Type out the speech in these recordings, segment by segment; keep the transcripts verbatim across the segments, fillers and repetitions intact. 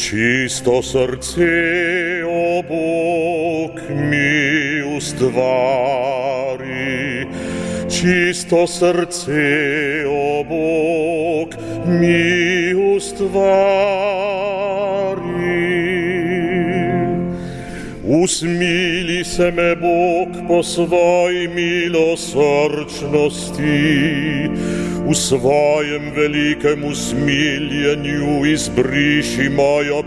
Čisto srce, o Bog, mi ustvari. Čisto srce, o Bog, mi ustvari. Usmili se me, Bog, po svoji milosrčnosti, v svojem velikem usmiljenju izbriši mojo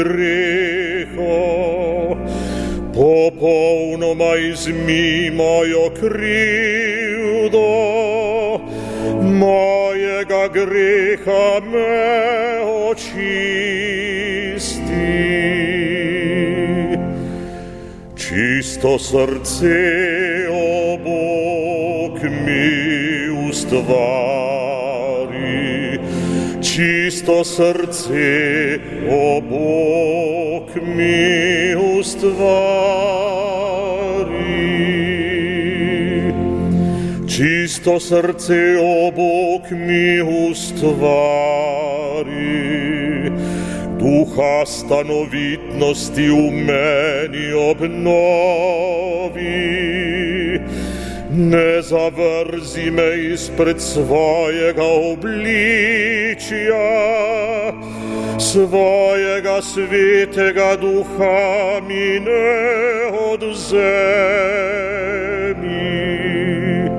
pregreho, popolnoma izmi mojo krivdo, mojega greha me očisti. Čisto srce, o Bog, mi ustvari. Čisto srce, o Bog, mi ustvari. Čisto srce, o Bog, mi ustvari. Duha stanovitnosti v meni obnovi, ne zavrzi me izpred svojega obličja, svojega svetega duha mi ne odvzemi.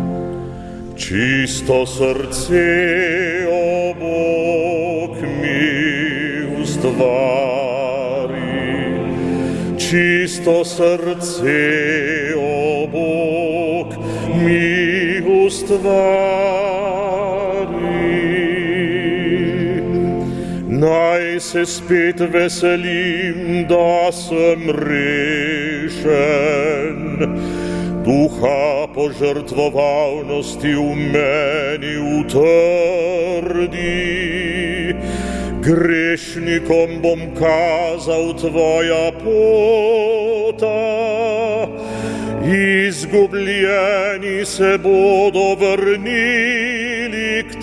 Čisto srce, o Bog, mi ustvari. Čisto srce, o Bog, mi ustvari. Naj se spet veselim, da sem rešen, duha požrtvovalnosti v meni utrdi. Grešnikom bom kazal tvoja pota, izgubljeni se bodo vrnili k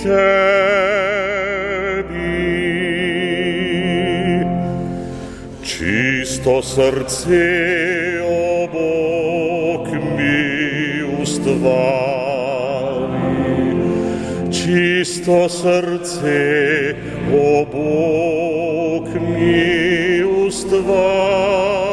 tebi. Čisto srce, o Bog, mi ustvari. Čisto srce, o Bog, mi ustvari.